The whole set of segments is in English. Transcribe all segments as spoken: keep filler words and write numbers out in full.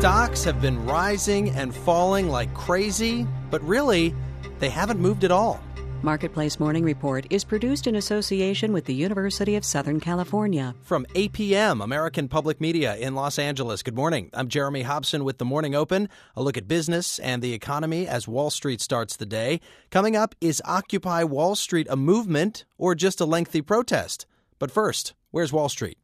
Stocks have been rising and falling like crazy, but really, they haven't moved at all. Marketplace Morning Report is produced in association with the University of Southern California. From A P M, American Public Media in Los Angeles. Good morning. I'm Jeremy Hobson with the Morning Open, a look at business and the economy as Wall Street starts the day. Coming up, is Occupy Wall Street a movement or just a lengthy protest? But first, where's Wall Street?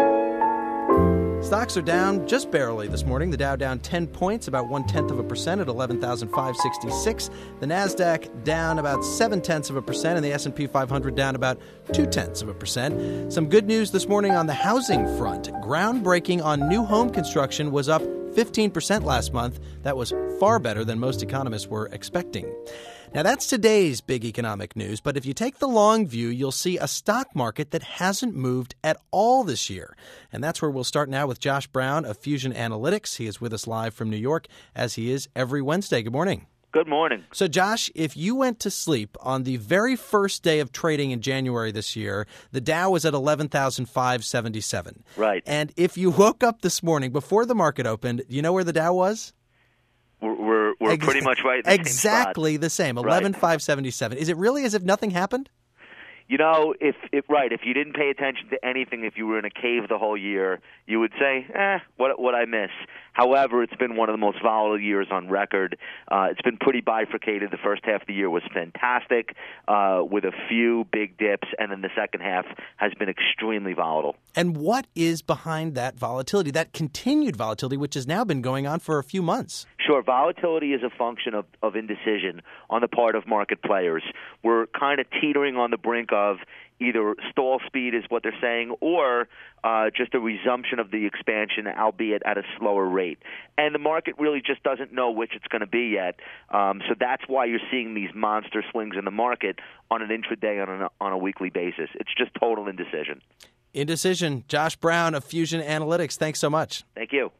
Stocks are down just barely this morning. The Dow down ten points, about one-tenth of a percent at eleven thousand five hundred sixty-six. The Nasdaq down about seven-tenths of a percent, and the S and P five hundred down about two-tenths of a percent. Some good news this morning on the housing front. Groundbreaking on new home construction was up fifteen percent last month. That was far better than most economists were expecting. Now, that's today's big economic news, but if you take the long view, you'll see a stock market that hasn't moved at all this year. And that's where we'll start now with Josh Brown of Fusion Analytics. He is with us live from New York, as he is every Wednesday. Good morning. Good morning. So, Josh, if you went to sleep on the very first day of trading in January this year, the Dow was at eleven thousand five hundred seventy-seven. Right. And if you woke up this morning before the market opened, you know where the Dow was? We're we're, we're Ex- pretty much right in the exactly same spot. the same, eleven thousand five hundred seventy-seven. Right. Is it really as if nothing happened? You know, if, if right, if you didn't pay attention to anything, if you were in a cave the whole year, you would say, eh, what what I miss. However, it's been one of the most volatile years on record. Uh, it's been pretty bifurcated. The first half of the year was fantastic uh, with a few big dips, and then the second half has been extremely volatile. And what is behind that volatility, that continued volatility, which has now been going on for a few months? Sure. Volatility is a function of, of indecision on the part of market players. We're kind of teetering on the brink of either stall speed is what they're saying, or uh, just a resumption of the expansion, albeit at a slower rate. And the market really just doesn't know which it's going to be yet. Um, so that's why you're seeing these monster swings in the market on an intraday, on a, on a weekly basis. It's just total indecision. Indecision. Josh Brown of Fusion Analytics. Thanks so much. Thank you.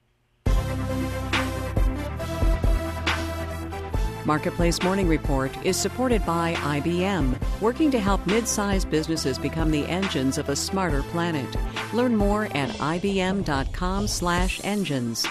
Marketplace Morning Report is supported by I B M, working to help mid-sized businesses become the engines of a smarter planet. Learn more at ibm.com slash engines.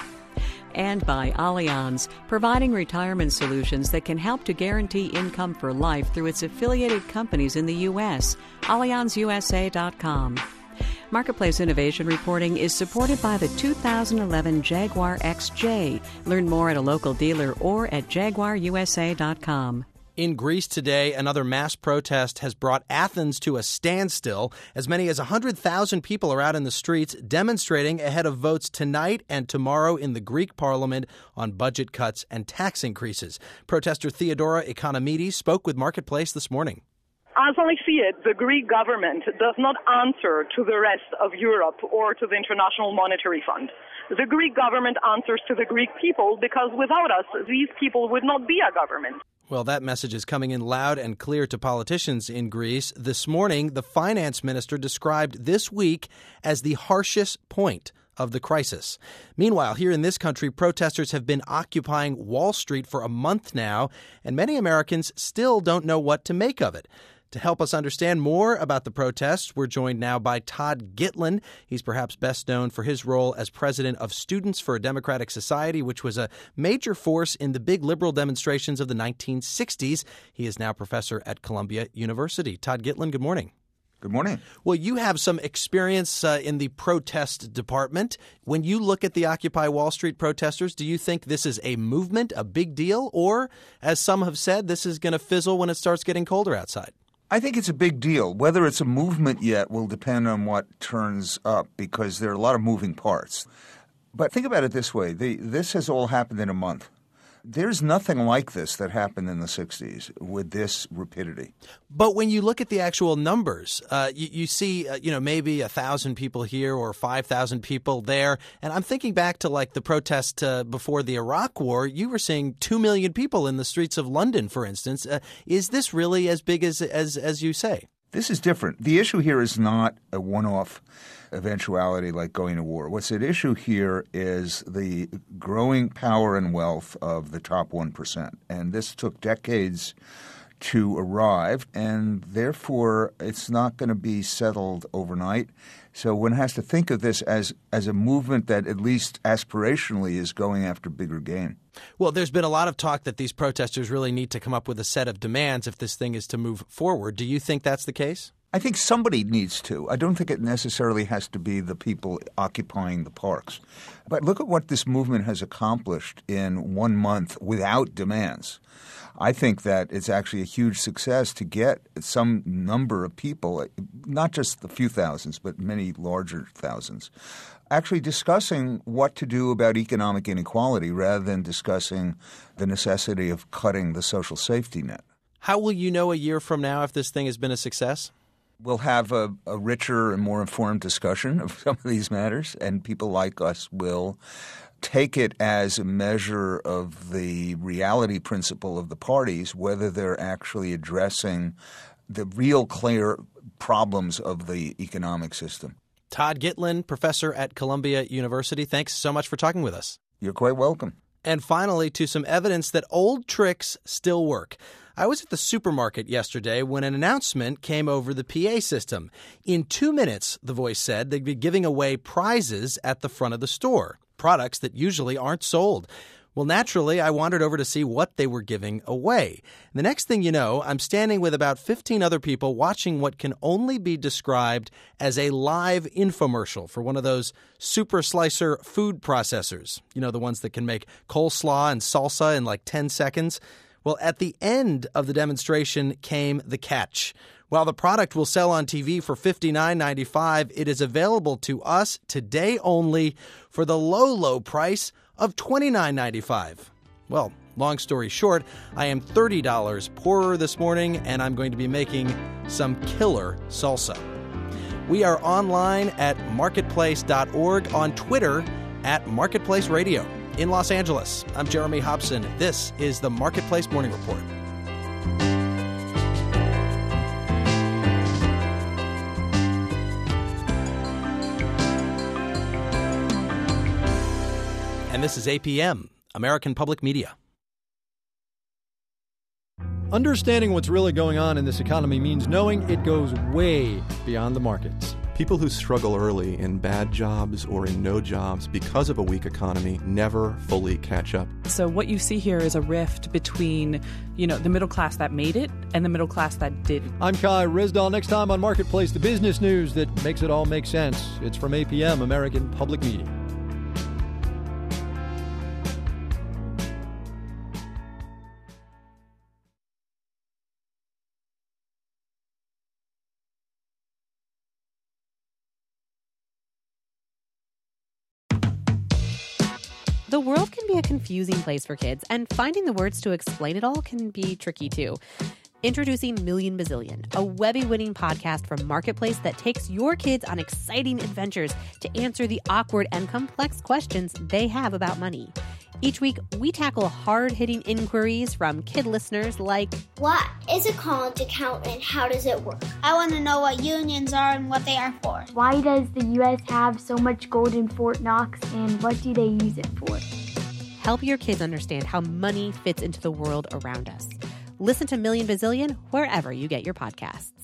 And by Allianz, providing retirement solutions that can help to guarantee income for life through its affiliated companies in the U S. allianz u s a dot com. Marketplace Innovation Reporting is supported by the two thousand eleven Jaguar X J. Learn more at a local dealer or at jaguar u s a dot com. In Greece today, another mass protest has brought Athens to a standstill. As many as one hundred thousand people are out in the streets demonstrating ahead of votes tonight and tomorrow in the Greek parliament on budget cuts and tax increases. Protester Theodora Economidis spoke with Marketplace this morning. As I see it, the Greek government does not answer to the rest of Europe or to the International Monetary Fund. The Greek government answers to the Greek people because without us, these people would not be a government. Well, that message is coming in loud and clear to politicians in Greece. This morning, the finance minister described this week as the harshest point of the crisis. Meanwhile, here in this country, protesters have been occupying Wall Street for a month now, and many Americans still don't know what to make of it. To help us understand more about the protests, we're joined now by Todd Gitlin. He's perhaps best known for his role as president of Students for a Democratic Society, which was a major force in the big liberal demonstrations of the nineteen sixties. He is now professor at Columbia University. Todd Gitlin, good morning. Good morning. Well, you have some experience uh, in the protest department. When you look at the Occupy Wall Street protesters, do you think this is a movement, a big deal, or, as some have said, this is going to fizzle when it starts getting colder outside? I think it's a big deal. Whether it's a movement yet will depend on what turns up because there are a lot of moving parts. But think about it this way. The, this has all happened in a month. There's nothing like this that happened in the sixties with this rapidity. But when you look at the actual numbers, uh, you, you see, uh, you know, maybe a thousand people here or five thousand people there. And I'm thinking back to like the protest uh, before the Iraq War. You were seeing two million people in the streets of London, for instance. Uh, is this really as big as, as as you say? This is different. The issue here is not a one-off eventuality like going to war. What's at issue here is the growing power and wealth of the top one percent. And this took decades to arrive, and therefore it's not going to be settled overnight. So one has to think of this as, as a movement that at least aspirationally is going after bigger gain. Well, there's been a lot of talk that these protesters really need to come up with a set of demands if this thing is to move forward. Do you think that's the case? I think somebody needs to. I don't think it necessarily has to be the people occupying the parks. But look at what this movement has accomplished in one month without demands. I think that it's actually a huge success to get some number of people, not just a few thousands, but many larger thousands, actually discussing what to do about economic inequality rather than discussing the necessity of cutting the social safety net. How will you know a year from now if this thing has been a success? We'll have a, a richer and more informed discussion of some of these matters, and people like us will take it as a measure of the reality principle of the parties, whether they're actually addressing the real clear problems of the economic system. Todd Gitlin, professor at Columbia University, thanks so much for talking with us. You're quite welcome. And finally, to some evidence that old tricks still work. I was at the supermarket yesterday when an announcement came over the P A system. In two minutes, the voice said, they'd be giving away prizes at the front of the store, products that usually aren't sold. Well, naturally, I wandered over to see what they were giving away. The next thing you know, I'm standing with about fifteen other people watching what can only be described as a live infomercial for one of those super slicer food processors. You know, the ones that can make coleslaw and salsa in like ten seconds. Well, at the end of the demonstration came the catch. While the product will sell on T V for fifty-nine ninety-five, it is available to us today only for the low, low price of twenty-nine ninety-five. Well, long story short, I am thirty dollars poorer this morning, and I'm going to be making some killer salsa. We are online at marketplace dot org, on Twitter at Marketplace Radio. In Los Angeles, I'm Jeremy Hobson. This is the Marketplace Morning Report. And this is A P M, American Public Media. Understanding what's really going on in this economy means knowing it goes way beyond the markets. People who struggle early in bad jobs or in no jobs because of a weak economy never fully catch up. So what you see here is a rift between, you know, the middle class that made it and the middle class that didn't. I'm Kai Rizdal. Next time on Marketplace, the business news that makes it all make sense. It's from A P M, American Public Media. The world can be a confusing place for kids, and finding the words to explain it all can be tricky too. Introducing Million Bazillion, a Webby-winning podcast from Marketplace that takes your kids on exciting adventures to answer the awkward and complex questions they have about money. Each week, we tackle hard-hitting inquiries from kid listeners like, what is a college account and how does it work? I want to know what unions are and what they are for. Why does the U S have so much gold in Fort Knox and what do they use it for? Help your kids understand how money fits into the world around us. Listen to Million Bazillion wherever you get your podcasts.